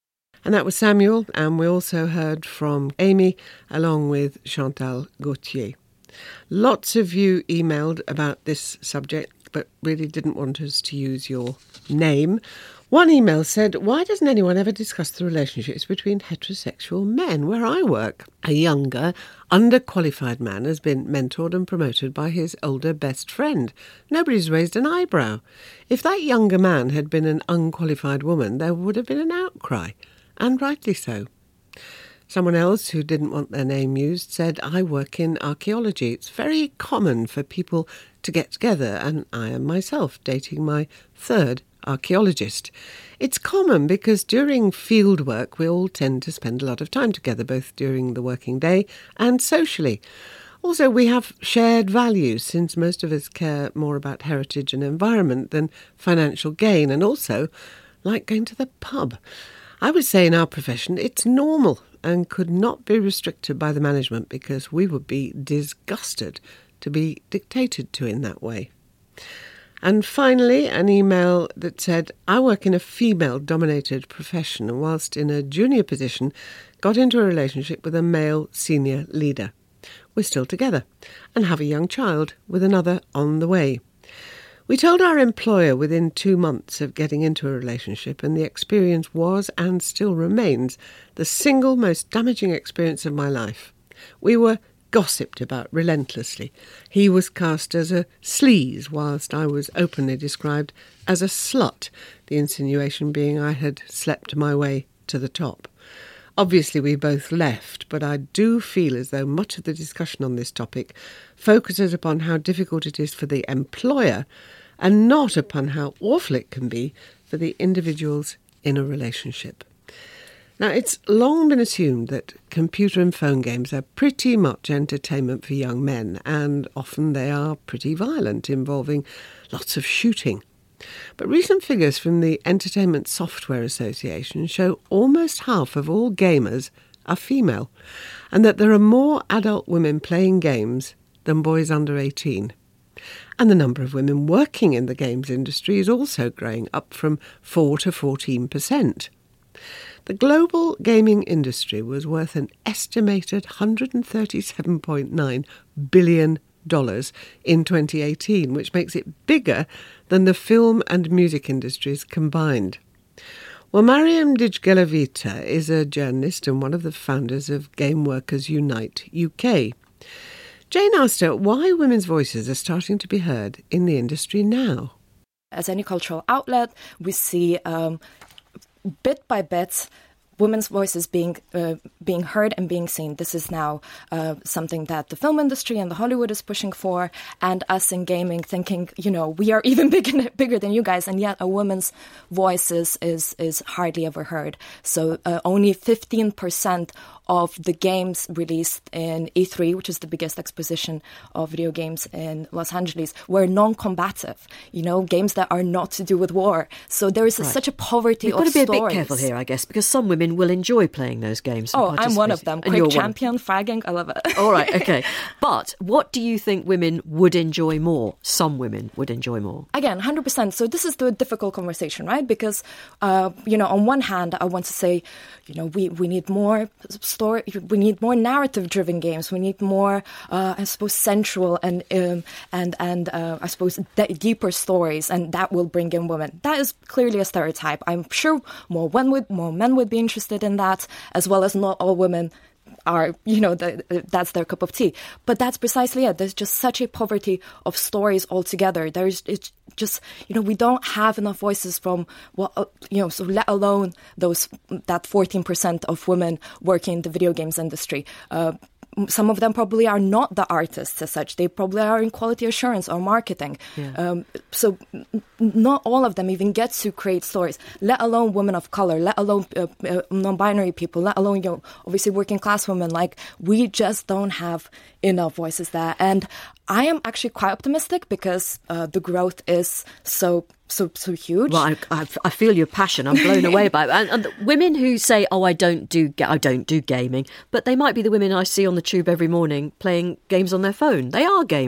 And that was Samuel, and we also heard from Amy along with Chantal Gauthier. Lots of you emailed about this subject, but really didn't want us to use your name. One email said, why doesn't anyone ever discuss the relationships between heterosexual men? Where I work, a younger, underqualified man has been mentored and promoted by his older best friend. Nobody's raised an eyebrow. If that younger man had been an unqualified woman, there would have been an outcry, and rightly so. Someone else who didn't want their name used said, I work in archaeology. It's very common for people to get together, and I am myself dating my third archaeologist. It's common because during field work we all tend to spend a lot of time together, both during the working day and socially. Also, we have shared values, since most of us care more about heritage and environment than financial gain, and also like going to the pub. I would say in our profession it's normal and could not be restricted by the management, because we would be disgusted to be dictated to in that way. And finally, an email that said, I work in a female-dominated profession, and whilst in a junior position, got into a relationship with a male senior leader. We're still together and have a young child with another on the way. We told our employer within two months of getting into a relationship, and the experience was, and still remains, the single most damaging experience of my life. We were gossiped about relentlessly. He was cast as a sleaze, whilst I was openly described as a slut, the insinuation being I had slept my way to the top. Obviously, we both left, but I do feel as though much of the discussion on this topic focuses upon how difficult it is for the employer and not upon how awful it can be for the individuals in a relationship. Now, it's long been assumed that computer and phone games are pretty much entertainment for young men, and often they are pretty violent, involving lots of shooting. But recent figures from the Entertainment Software Association show almost half of all gamers are female, and that there are more adult women playing games than boys under eighteen. And the number of women working in the games industry is also growing, up from four to fourteen percent. The global gaming industry was worth an estimated one hundred thirty-seven point nine billion dollars in twenty eighteen, which makes it bigger than the film and music industries combined. Well, Mariam Dijgalavita is a journalist and one of the founders of Game Workers Unite U K. Jane asked her why women's voices are starting to be heard in the industry now. As any cultural outlet, we see um, bit by bit women's voices being uh, being heard and being seen. This is now uh, something that the film industry and the Hollywood is pushing for, and us in gaming thinking, you know, we are even bigger, bigger than you guys, and yet a woman's voice is, is, is hardly ever heard. So uh, only fifteen percent of the games released in E three, which is the biggest exposition of video games in Los Angeles, were non-combative, you know, games that are not to do with war. So there is a, right. such a poverty You've of got to be stories. a bit careful here, I guess, because some women will enjoy playing those games. Oh, I'm one of them. And Quick champion, fragging, I love it. All right, okay. But what do you think women would enjoy more? Some women would enjoy more. Again, one hundred percent. So this is the difficult conversation, right? Because, uh, you know, on one hand, I want to say, you know, we, we need more story, we need more narrative-driven games. We need more, uh, I suppose, sensual and um, and and uh, I suppose de- deeper stories, and that will bring in women. That is clearly a stereotype. I'm sure more men would more men would be interested in that, as well as not all women are, you know, the, that's their cup of tea. But that's precisely it. There's just such a poverty of stories altogether. There's it's just, you know, we don't have enough voices from, well, uh, you know, so let alone those, that fourteen percent of women working in the video games industry. Uh, Some of them probably are not the artists as such. They probably are in quality assurance or marketing. Yeah. Um, so n- not all of them even get to create stories, let alone women of color, let alone uh, uh, non-binary people, let alone, you know, obviously working class women. Like, we just don't have enough voices there. And I am actually quite optimistic because uh, the growth is so so so huge. Well, I, I, I feel your passion. I'm blown away by it. And, and the women who say, "Oh, I don't do ga- I don't do gaming," but they might be the women I see on the tube every morning playing games on their phone. They are gaming.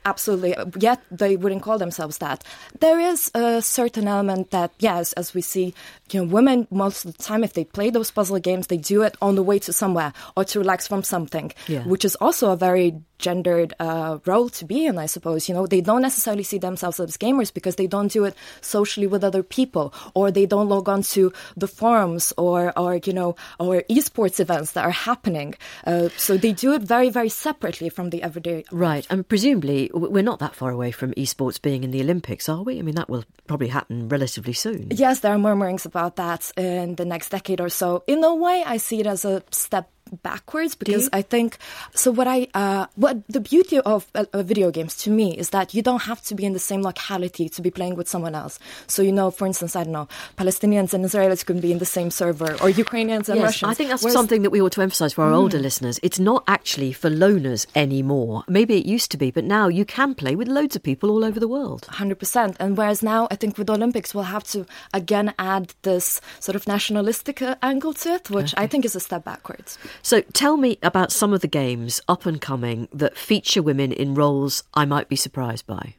Absolutely. Yet they wouldn't call themselves that. There is a certain element that, yes, as we see, you know, women most of the time, if they play those puzzle games, they do it on the way to somewhere or to relax from something, Yeah. which is also a very gendered uh, role to be in, I suppose. You know, they don't necessarily see themselves as gamers because they don't do it socially with other people, or they don't log on to the forums or, or you know, or esports events that are happening. Uh, so they do it very, very separately from the everyday. Right, and presumably w- we're not that far away from esports being in the Olympics, are we? I mean, that will probably happen relatively soon. Yes, there are murmurings about that in the next decade or so. In a way, I see it as a step backwards because I think so what I uh what the beauty of uh, uh, video games to me is that you don't have to be in the same locality to be playing with someone else. So, you know, for instance, I don't know, Palestinians and Israelis can be in the same server, or Ukrainians and yes, Russians. I think that's Whereas, something that we ought to emphasise for our Mm. older listeners. It's not actually for loners anymore. Maybe it used to be, but now you can play with loads of people all over the world. one hundred percent. And whereas now, I think with the Olympics, we'll have to again add this sort of nationalistic uh, angle to it, which Okay. I think is a step backwards. So tell me about some of the games up and coming that feature women in roles I might be surprised by.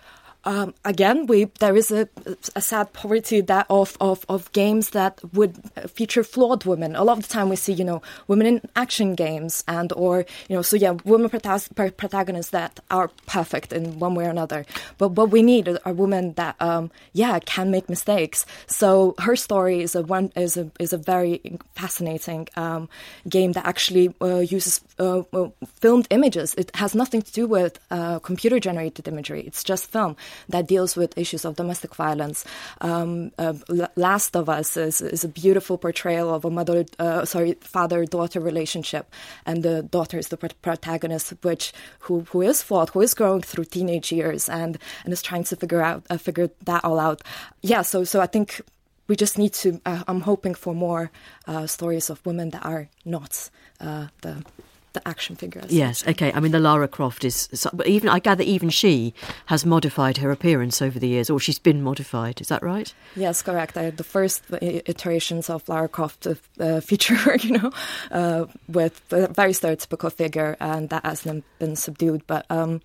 Um, again, we there is a, a sad poverty that of, of, of games that would feature flawed women. A lot of the time we see, you know, women in action games and or, you know, so yeah, women prota- protagonists that are perfect in one way or another. But what we need are women that, um, yeah, can make mistakes. So Her Story is a one is a is a very fascinating um, game that actually uh, uses uh, uh, filmed images. It has nothing to do with uh, computer generated imagery. It's just film that deals with issues of domestic violence. Um, uh, Last of Us is, is a beautiful portrayal of a mother, uh, sorry, father-daughter relationship, and the daughter is the protagonist, which who who is flawed, who is growing through teenage years, and and is trying to figure out uh, figure that all out. Yeah, so so I think we just need to. Uh, I'm hoping for more uh, stories of women that are not uh, the. the action figures. Yes, okay. I mean, the Lara Croft is... But even I gather even she has modified her appearance over the years, or she's been modified. Is that right? Yes, correct. I, the first iterations of Lara Croft uh, feature her, you know, uh, with a very stereotypical figure, and that hasn't been subdued. But um,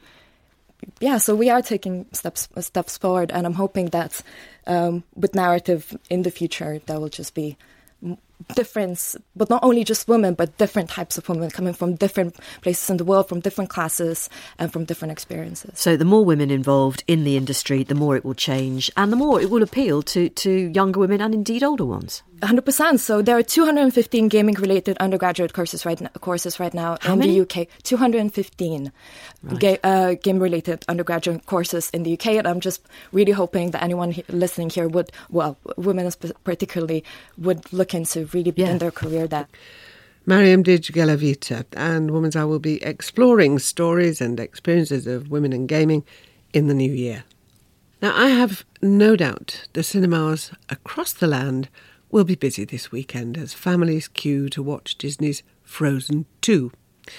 yeah, so we are taking steps steps forward, and I'm hoping that um, with narrative in the future, there will just be difference, but not only just women, but different types of women coming from different places in the world, from different classes and from different experiences. So the more women involved in the industry, the more it will change and the more it will appeal to, to younger women and indeed older ones. one hundred percent. So there are two hundred fifteen gaming-related undergraduate courses right now, courses right now How in many? the U K. two hundred fifteen Right. ga- uh, game-related undergraduate courses in the U K, and I'm just really hoping that anyone he- listening here would, well, women particularly, would look into really begin Yeah. their career there. Mariam Dij Gelavita, and Woman's Hour will be exploring stories and experiences of women in gaming in the new year. Now, I have no doubt the cinemas across the land will be busy this weekend as families queue to watch Disney's Frozen two.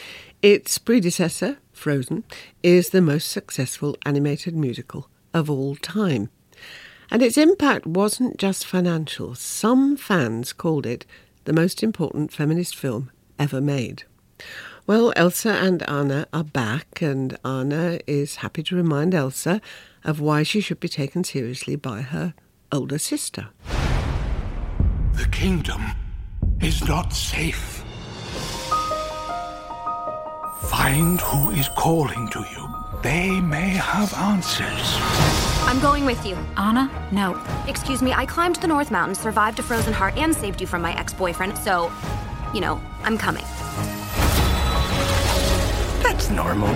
Its predecessor, Frozen, is the most successful animated musical of all time. And its impact wasn't just financial. Some fans called it the most important feminist film ever made. Well, Elsa and Anna are back, and Anna is happy to remind Elsa of why she should be taken seriously by her older sister. The kingdom is not safe. Find who is calling to you. They may have answers. I'm going with you. Anna? No. Excuse me, I climbed the North Mountain, survived a frozen heart, and saved you from my ex-boyfriend, so, you know, I'm coming. That's normal.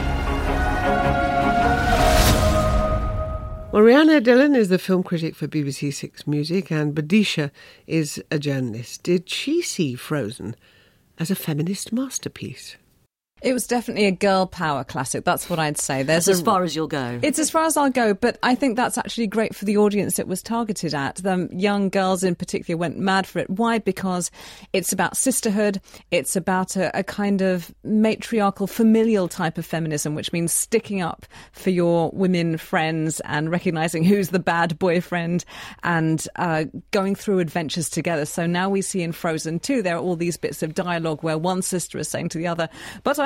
Well, Rihanna Dillon is the film critic for B B C Six Music, and Badisha is a journalist. Did she see Frozen as a feminist masterpiece? It was definitely a girl power classic. That's what I'd say. There's That's as a, far as you'll go. It's as far as I'll go, but I think that's actually great for the audience it was targeted at. The young girls in particular went mad for it. Why? Because it's about sisterhood. It's about a, a kind of matriarchal, familial type of feminism, which means sticking up for your women friends and recognising who's the bad boyfriend and uh, going through adventures together. So now we see in Frozen two, there are all these bits of dialogue where one sister is saying to the other, but I'm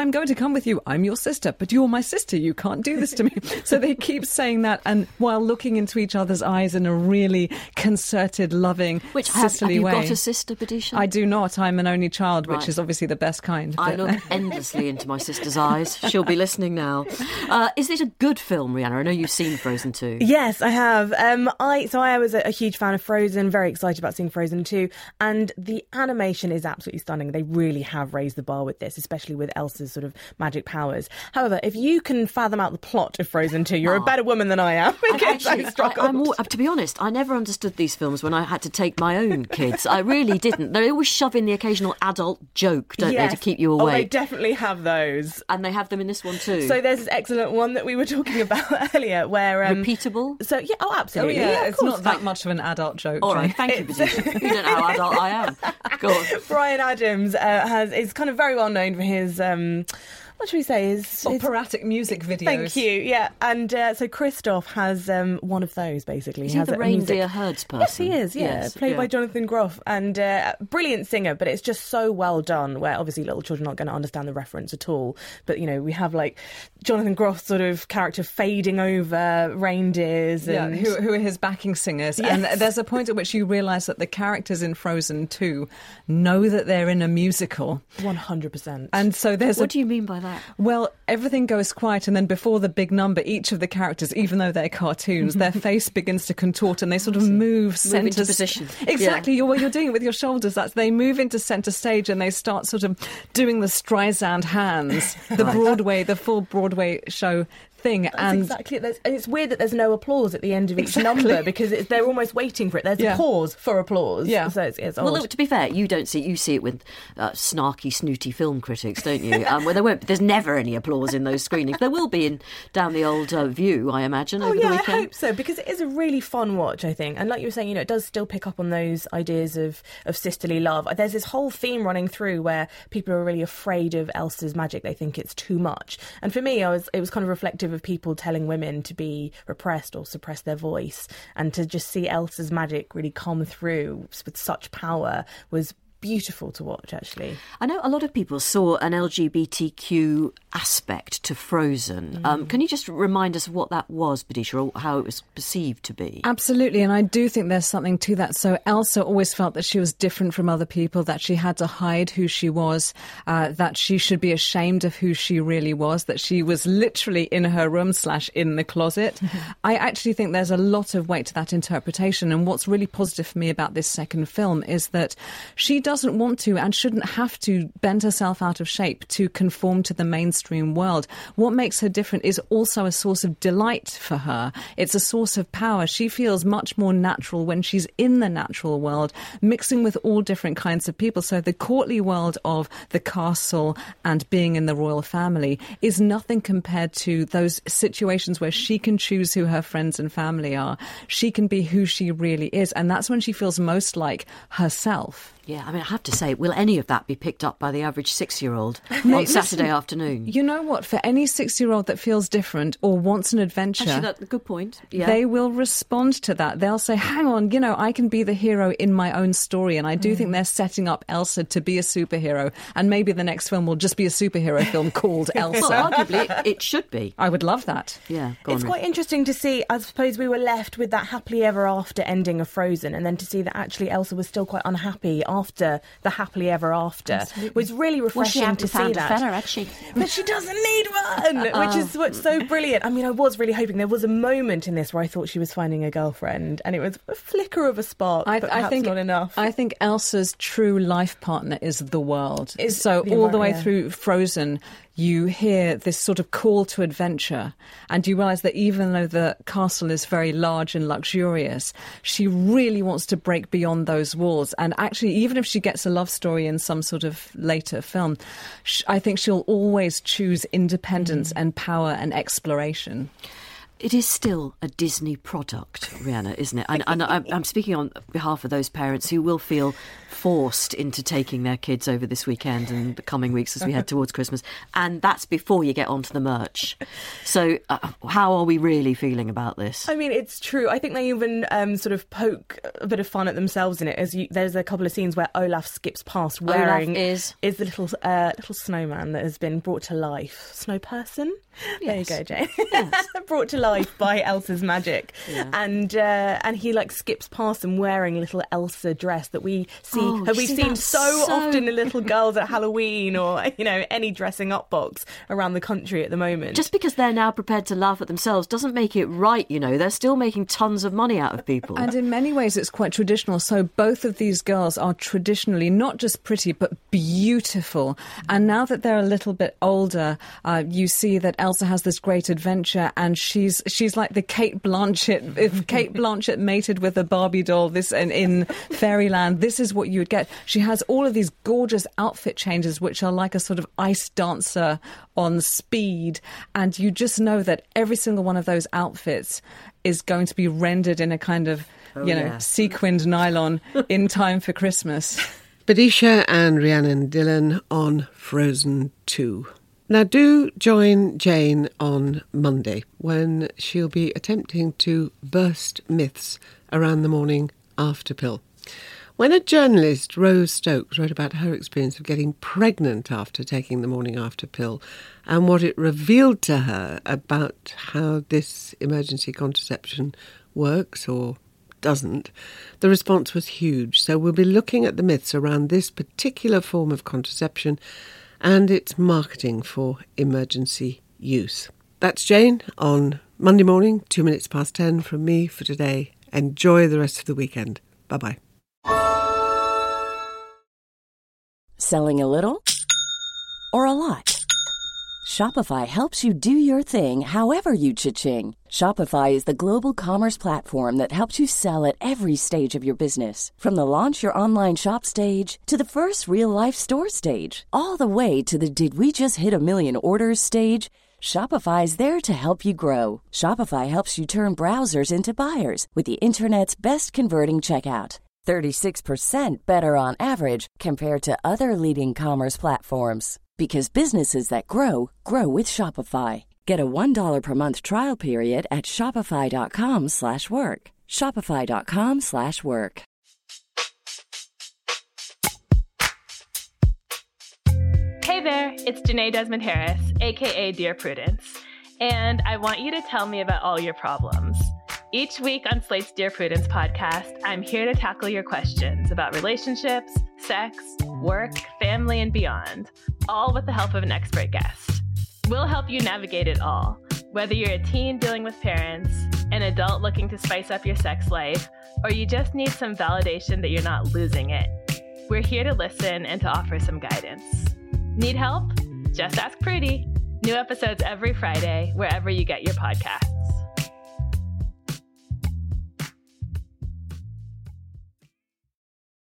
I'm going to come with you. I'm your sister, but you're my sister. You can't do this to me. So they keep saying that, and while looking into each other's eyes in a really concerted, loving, Which have, sisterly have you way. got a sister, Badisha? I do not. I'm an only child, Right. which is obviously the best kind. I but- look endlessly into my sister's eyes. She'll be listening now. Uh, is it a good film, Rhianna? I know you've seen Frozen two. Yes, I have. Um, I so I was a, a huge fan of Frozen. Very excited about seeing Frozen two, and the animation is absolutely stunning. They really have raised the bar with this, especially with Elsa's sort of magic powers. However, if you can fathom out the plot of Frozen two, you're Ah. a better woman than I am. Because Actually, I struggled. I, I'm all, to be honest, I never understood these films when I had to take my own kids. I really didn't. They always shove in the occasional adult joke, don't Yes. they, to keep you Oh, they awake? definitely have those. And they have them in this one too. So there's this excellent one that we were talking about earlier where... Um, Repeatable? So, yeah, oh, Oh, absolutely. yeah, yeah, of it's course. not that much of an adult joke. All right, Jane. thank you, Badisha. You don't know how adult I am. Go on. Brian Adams uh, has is kind of very well known for his... Um, what should we say? His, his operatic music videos. Thank you. Yeah, and uh, so Christoph has um, one of those basically. Is he has the a reindeer music- herds person? Yes, he is. Yeah, Yes, played yeah. by Jonathan Groff, and uh, brilliant singer. But it's just so well done. Where obviously little children aren't going to understand the reference at all. But you know, we have like Jonathan Groff's sort of character fading over reindeers, Yeah, and who, who are his backing singers. Yes. And there's a point at which you realise that the characters in Frozen two know that they're in a musical. one hundred percent. And so there's What a... do you mean by that? Well, everything goes quiet, and then before the big number, each of the characters, even though they're cartoons, their face begins to contort and they sort of move centre... into position. Exactly. You're, well, you're doing it with your shoulders. That's They move into centre stage and they start sort of doing the Streisand hands, the Right. Broadway, the full Broadway show thing. That's and exactly it. There's- and it's weird that there's no applause at the end of each Exactly. number because it's, they're almost waiting for it. There's Yeah. a pause for applause. Yeah. So it's, it's Well, odd. look, to be fair, you don't see you see it with uh, snarky, snooty film critics, don't you? Um, where there won't, there's never any applause in those screenings. There will be in down the old uh, View, I imagine. Oh over yeah, the I weekend. hope so because it is a really fun watch, I think. And like you were saying, you know, it does still pick up on those ideas of, of sisterly love. There's this whole theme running through where people are really afraid of Elsa's magic. They think it's too much. And for me, I was it was kind of reflective of people telling women to be repressed or suppress their voice, and to just see Elsa's magic really come through with such power was beautiful to watch, actually. I know a lot of people saw an L G B T Q aspect to Frozen. Um, can you just remind us what that was, Badisha, or how it was perceived to be? Absolutely, and I do think there's something to that. So Elsa always felt that she was different from other people, that she had to hide who she was, uh, that she should be ashamed of who she really was, that she was literally in her room slash in the closet. I actually think there's a lot of weight to that interpretation, and what's really positive for me about this second film is that she doesn't want to and shouldn't have to bend herself out of shape to conform to the mainstream world. What makes her different is also a source of delight for her. It's a source of power. She feels much more natural when she's in the natural world, mixing with all different kinds of people. So the courtly world of the castle and being in the royal family is nothing compared to those situations where she can choose who her friends and family are. She can be who she really is, and that's when she feels most like herself. Yeah, I mean, I have to say, will any of that be picked up by the average six-year-old Mate, on Saturday listen, afternoon? You know what? For any six-year-old that feels different or wants an adventure, Actually, that's a good point. Yeah. they will respond to that. They'll say, hang on, you know, I can be the hero in my own story. And I do Mm. think they're setting up Elsa to be a superhero. And maybe the next film will just be a superhero film called Elsa. Well, arguably, it should be. I would love that. Yeah, go It's on, quite interesting to see. I suppose we were left with that happily ever after ending of Frozen, and then to see that actually Elsa was still quite unhappy after the happily ever after Absolutely. was really Well, she refreshing hadn't to see found a that. fella, had she? But she doesn't need one, which Uh-oh. is what's so brilliant. I mean, I was really hoping there was a moment in this where I thought she was finding a girlfriend, and it was a flicker of a spark, I, but I perhaps think not enough. I think Elsa's true life partner is the world. Is so the all the envir- way yeah. through Frozen, you hear this sort of call to adventure, and you realise that even though the castle is very large and luxurious, she really wants to break beyond those walls. And actually, even if she gets a love story in some sort of later film, sh- I think she'll always choose independence and power and exploration. It is still a Disney product, Rhianna, isn't it? And, and I'm, I'm speaking on behalf of those parents who will feel forced into taking their kids over this weekend and the coming weeks as we head towards Christmas. And that's before you get onto the merch. So uh, how are we really feeling about this? I mean, it's true. I think they even um, sort of poke a bit of fun at themselves in it. As you, there's a couple of scenes where Olaf skips past wearing... Olaf is? Is the little, uh, little snowman that has been brought to life. Snow person? Yes. There you go, Jane. Yes. Brought to life by Elsa's magic. Yeah. And uh, and he like skips past them wearing a little Elsa dress that we see Oh, have you we see seen that so, so- often in little girls at Halloween or, you know, any dressing up box around the country at the moment. Just because they're now prepared to laugh at themselves doesn't make it right, you know. They're still making tons of money out of people. And in many ways it's quite traditional. So both of these girls are traditionally not just pretty but beautiful. And now that they're a little bit older, uh, you see that Elsa has this great adventure and she's she's like the Kate Blanchett. If Kate Blanchett mated with a Barbie doll this in, in Fairyland, this is what you would get. She has all of these gorgeous outfit changes which are like a sort of ice dancer on speed, and you just know that every single one of those outfits is going to be rendered in a kind of, Oh, you know, yeah. sequined nylon in time for Christmas. Badisha and Rhiannon Dillon on Frozen two. Now do join Jane on Monday when she'll be attempting to burst myths around the morning after pill. When a journalist, Rose Stokes, wrote about her experience of getting pregnant after taking the morning after pill and what it revealed to her about how this emergency contraception works or doesn't, the response was huge. So we'll be looking at the myths around this particular form of contraception and its marketing for emergency use. That's Jane on Monday morning, two minutes past ten from me for today. Enjoy the rest of the weekend. Bye-bye. Selling a little or a lot? Shopify helps you do your thing however you cha-ching. Shopify is the global commerce platform that helps you sell at every stage of your business. From the launch your online shop stage to the first real-life store stage, all the way to the did we just hit a million orders stage. Shopify is there to help you grow. Shopify helps you turn browsers into buyers with the internet's best converting checkout. thirty-six percent better on average compared to other leading commerce platforms. Because businesses that grow, grow with Shopify. Get a one dollar per month trial period at shopify.com slash work. Shopify.com slash work. Hey there, it's Janae Desmond Harris, aka Dear Prudence, and I want you to tell me about all your problems. Each week on Slate's Dear Prudence podcast, I'm here to tackle your questions about relationships, sex, work, family, and beyond, all with the help of an expert guest. We'll help you navigate it all, whether you're a teen dealing with parents, an adult looking to spice up your sex life, or you just need some validation that you're not losing it. We're here to listen and to offer some guidance. Need help? Just ask Prudy. New episodes every Friday, wherever you get your podcasts.